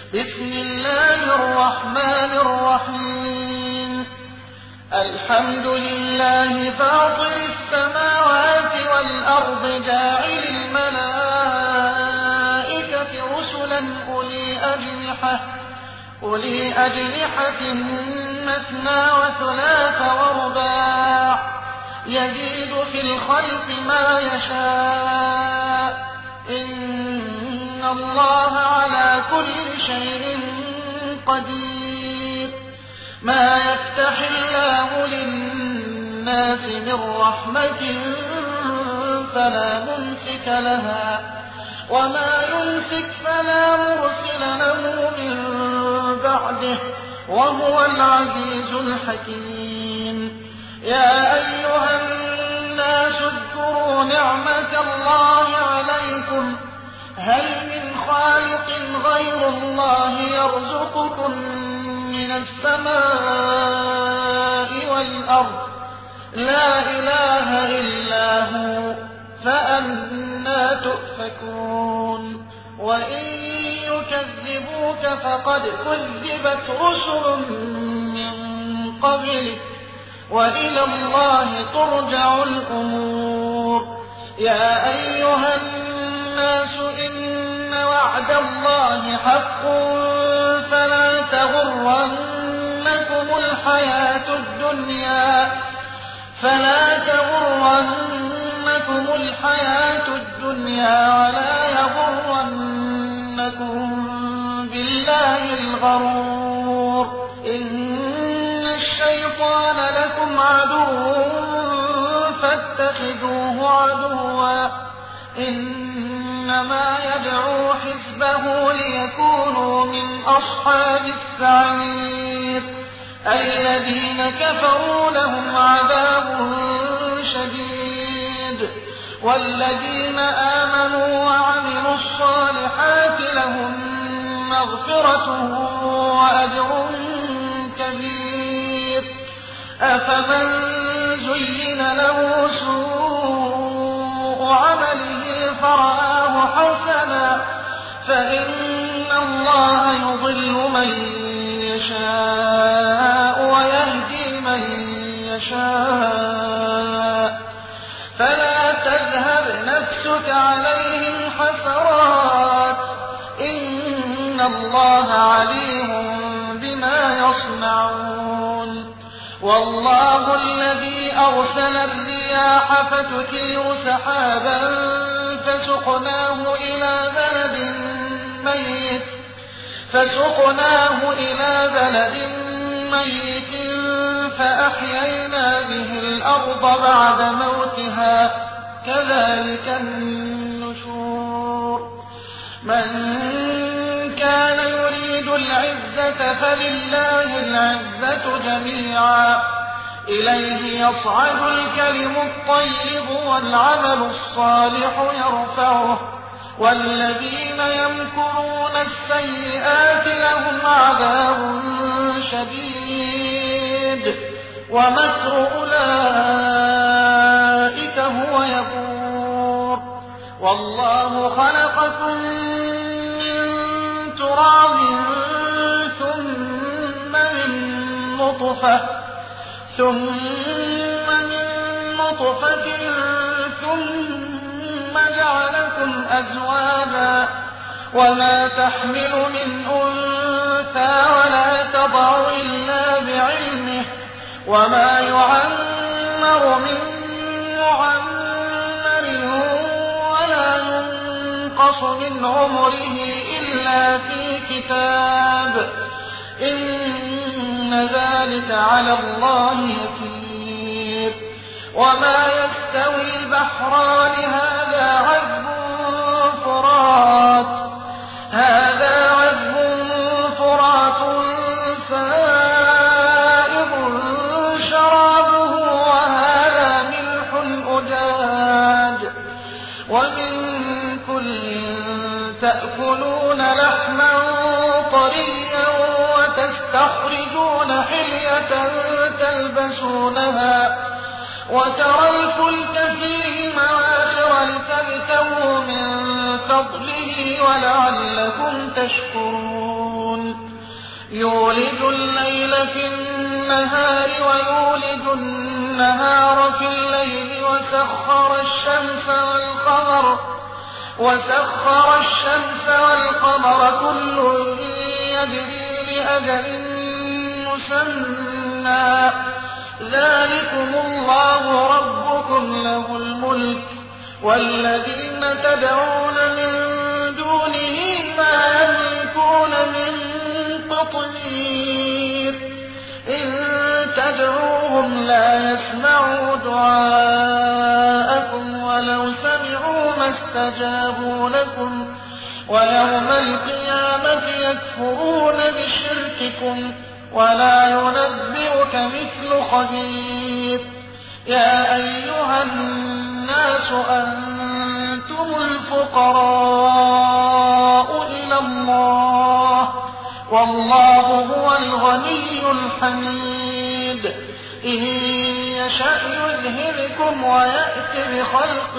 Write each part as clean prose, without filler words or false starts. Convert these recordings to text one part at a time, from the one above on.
بسم الله الرحمن الرحيم الحمد لله فاطر السماوات والأرض جاعل الملائكة رسلا أولي أجنحة مثنى وثلاث ورباع يزيد في الخلق ما يشاء إن الله على كل شيء قدير ما يفتح الله للناس من رحمة فلا ممسك لها وما يمسك فلا مرسل له من بعده وهو العزيز الحكيم يا أيها الناس اذكروا نعمة الله عليكم هل من خالق غير الله يرزقكم من السماء والأرض لا إله إلا هو فأنى تؤفكون وإن يكذبوك فقد كذبت رسل من قبلك وإلى الله ترجع الأمور يا أيها الناس إن وعد الله حق فلا تغرنكم الحياة الدنيا ولا يغرنكم بالله الغرور إن الشيطان لكم عدو فاتخذوه عدوا إنما يدعو حزبه ليكونوا من أصحاب السعير الذين كفروا لهم عذاب شديد والذين آمنوا وعملوا الصالحات لهم مغفرة وأجر كبير أفمن زين له سوء عمله فرآه حسنا فإن الله يضل من يشاء ويهدي من يشاء فلا تذهب نفسك عليهم حسرات إن الله عليم بما يصنعون والله الذي أرسل الرياح فتثير سحابا فسقناه إلى بلد ميت فأحيينا به الأرض بعد موتها كذلك النشور من كان يريد العزة فلله العزة جميعا إليه يصعد الكلم الطيب والعمل الصالح يرفعه والذين يمكرون السيئات لهم عذاب شديد ومكر أولئك هو يبور والله خلقكم من تراب ثم من نطفة ثم جعلكم أزواجا وما تحمل من أنثى ولا تضع إلا بعلمه وما يعمر من معمر ولا ينقص من عمره إلا في كتاب إن ذلك على الله يسير وما يستوي البحران هذا عذب فرات سائغ شرابه وهذا ملح أجاج ومن كل تأكلون لحما طريا وتستخرجون حلية تلبسونها وترى الفلك فيه مواخر ولتبتغوا من فضله ولعلكم تشكرون يولج الليل في النهار ويولج النهار في الليل وسخر الشمس والقمر كل يجري لأجل مسمى ذلكم الله ربكم له الملك والذين تدعون من دونه ما يملكون من قطمير إن تدعوهم لا يسمعوا دعاءكم ولو سمعوا ما استجابوا لكم ويوم القيامة يكفرون بشرككم ولا ينبئك مثل خبير يا أيها الناس أنتم الفقراء إلى الله والله هو الغني الحميد إن يشأ يذهبكم ويأت بخلق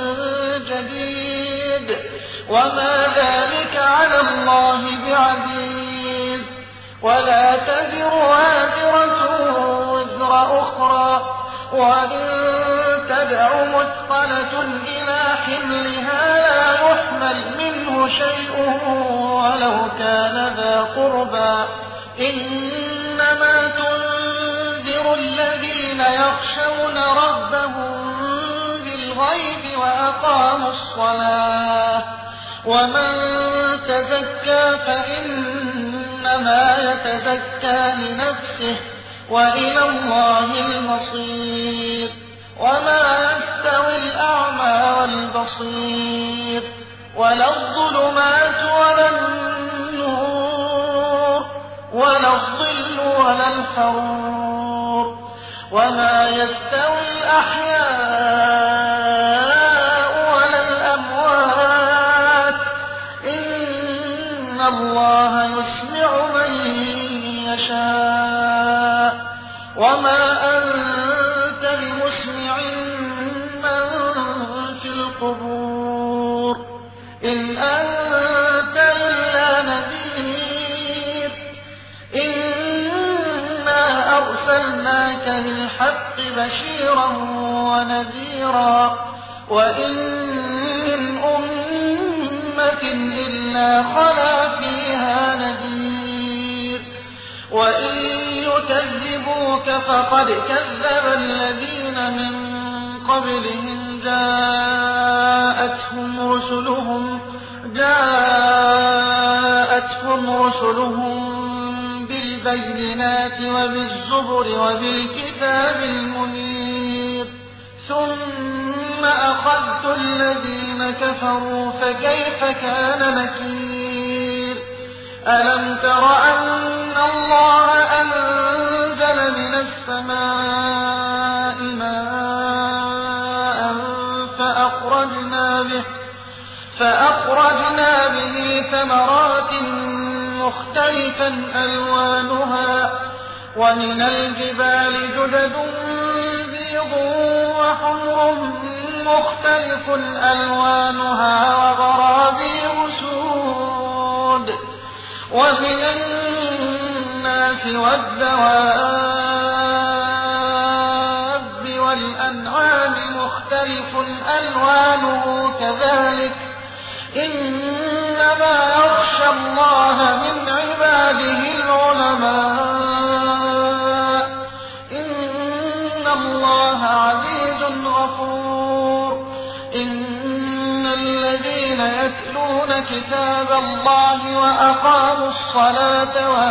جديد وما ذلك على الله بعزيز ولا تزر وازرة وزر أخرى وإن تدع مثقلة إلى حملها لا يحمل منه شيء ولو كان ذا قربى إنما تنذر الذين يخشون ربهم بالغيب وأقاموا الصلاة ومن تزكى فإنما يتزكى لنفسه وإلى الله المصير وما يستوي الأعمى والبصير ولا الظلمات ولا النور ولا الظل ولا الحرور وما يستوي الأحياء ولا الأموات إن الله يسمع من يشاء وما أنت بمسمع من في القبور إن أنت إلا نذير إنا أرسلناك بالحق بشيرا ونذيرا وإن من أمة إلا خلا فيها نذير وإن يكذبوك فقد كذب الذين من قبلهم جاءتهم رسلهم بالبينات وبالزبر وبالكتاب المنير ثم أخذت الذين كفروا فكيف كان نكير ألم تر أن الله أنزل من السماء ماء فأخرجنا به ثمرات مختلفا ألوانها ومن الجبال جدد بيض وحمر مختلف ألوانها وغرابيب سود ومن الناس والدواب والأنعام مختلف ألوانه كذلك إنما يخشى الله من عباده العلماء إن الله عزيز غفور إن الذين يتلون كتاب الله وأقاموا الصلاة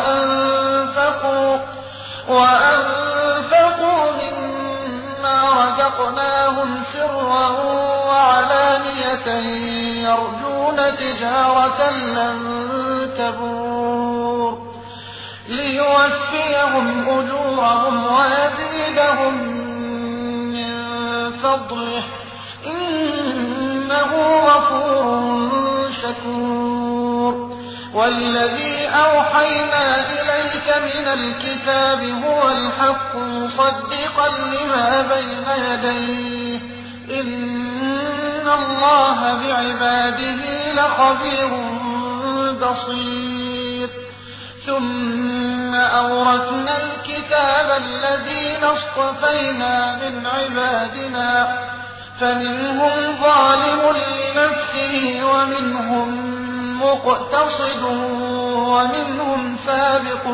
وأنفقوا مما رزقناهم سرا وعلانية يرجون تجارة لن تبور ليوفيهم أجورهم ويزيدهم من فضله إنه غفور شكور والذي أوحينا إليك من الكتاب هو الحق مصدقا لما بين يديه إن الله بعباده لخبير بصير. ثم أورثنا الكتاب الذين اصطفينا من عبادنا فمنهم ظالم لنفسه ومنهم مقتصد ومنهم سابق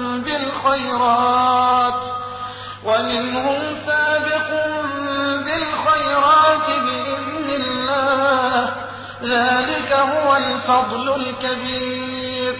بالخيرات بإذن الله ذلك هو الفضل الكبير.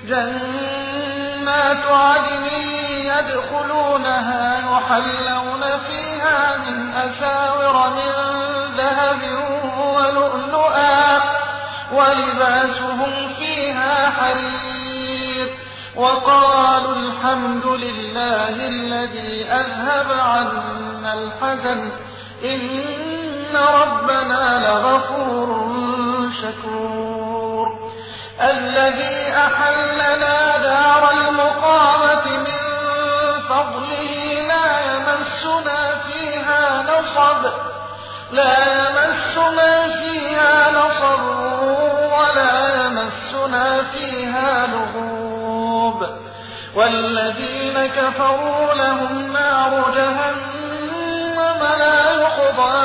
جنات عدن يدخلونها يحلون فيها من أساور من ذهب ولؤلؤا ولباسهم فيها حرير وقالوا الحمد لله الذي أذهب عنا الحزن إن ربنا لغفور شكور. الذي أحلنا دار المقامة من فضله لا يمسنا فيها نصب ولا يمسنا فيها لغوب. والذين كفروا لهم نار جهنم لا يقضى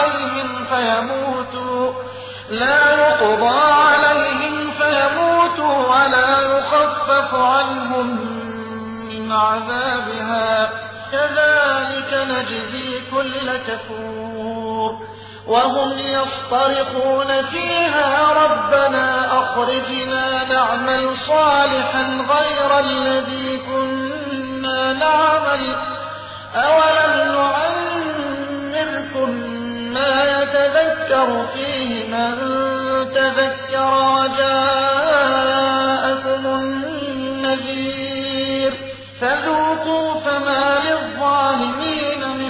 عليهم فيموتوا ولا يخفف عنهم من عذابها كذلك نجزي كل كفور. وهم يصطرخون فيها ربنا أخرجنا نعمل صالحا غير الذي كنا نعمل أولم نعمركم ما يتذكر فيه من تذكر وجاءكم النذير فذوقوا فما للظالمين من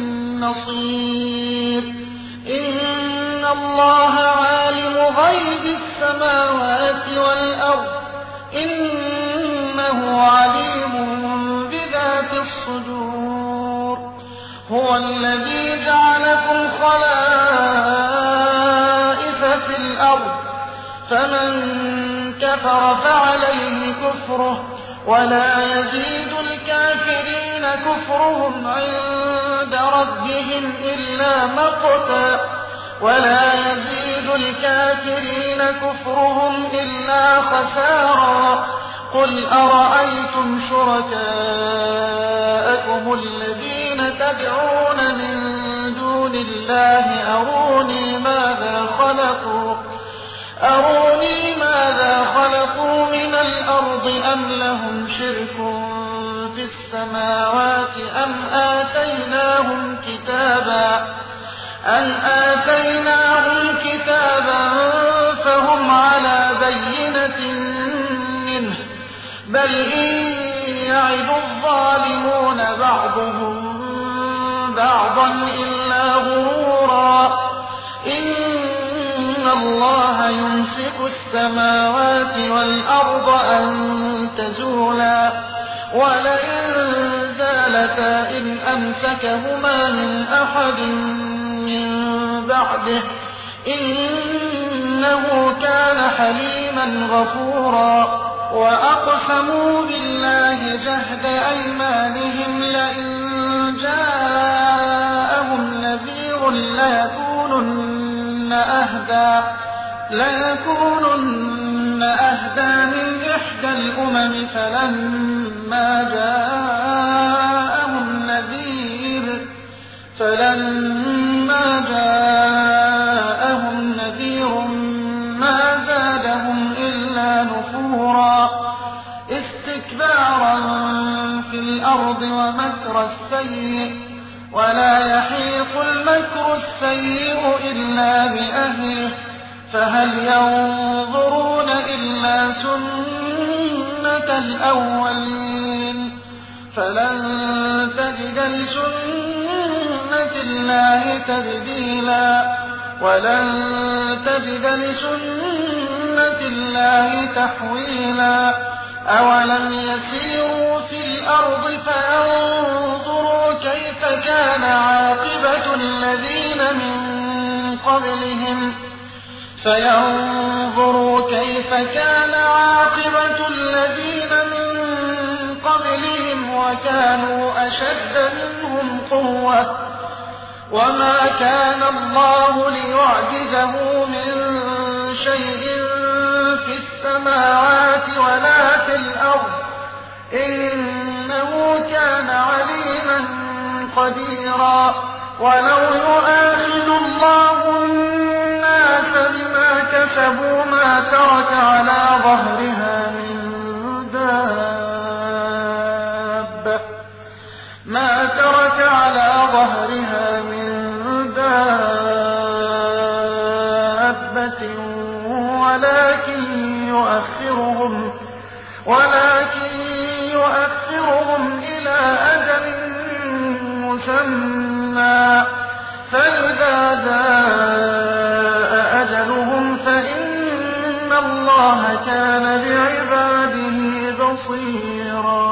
نصير. إن الله عالم غيب السماوات والأرض إنه عليم بذات الصدور. هو الذي جعلكم خلائف في الأرض فمن كفر فعليه كفره ولا يزيد الكافرين كفرهم عند ربهم إلا مقتا خسارا. قل أرأيتم شركاءكم الذين تدعون من دون الله أروني ماذا خلقوا من الأرض أم لهم شرك في السماوات أم آتيناهم كتابا فهم على بينة منه بل إن يعد الظالمون بعضهم بعضا إلا غرورا. إن الله يمسك السماوات والأرض أن تزولا ولئن زالتا إن أمسكهما من أحد من بعده إنه كان حليما غفورا. وأقسموا بالله جهد أيمانهم لئن جاءهم نذير ليكونن أهدى من إحدى الأمم فلما جاءهم نذير ما زادهم إلا نفورا. استكبارا في الأرض ومكر السيء ولا يحيق المكر السيء إلا بأهله فهل ينظرون إلا سنة الأولين فلن تجد لسنة الله تبديلا ولن تجد لسنة الله تحويلا. أولم يسيروا في الأرض فينظروا كيف كان عاقبة الذين من قبلهم فينظروا كيف كان عاقبة الذين من قبلهم وكانوا أشد منهم قوة وما كان الله ليعجزه من شيء في السماوات ولا في الأرض إنه كان عليما قديرا ولو يؤاخذ الله الناس بما كسبوا ما ترك على ظهرها من دابة ولكن يؤخرهم إلى أجل مسمى فإذا جاء أجلهم فإن الله كان بعباده بصيرا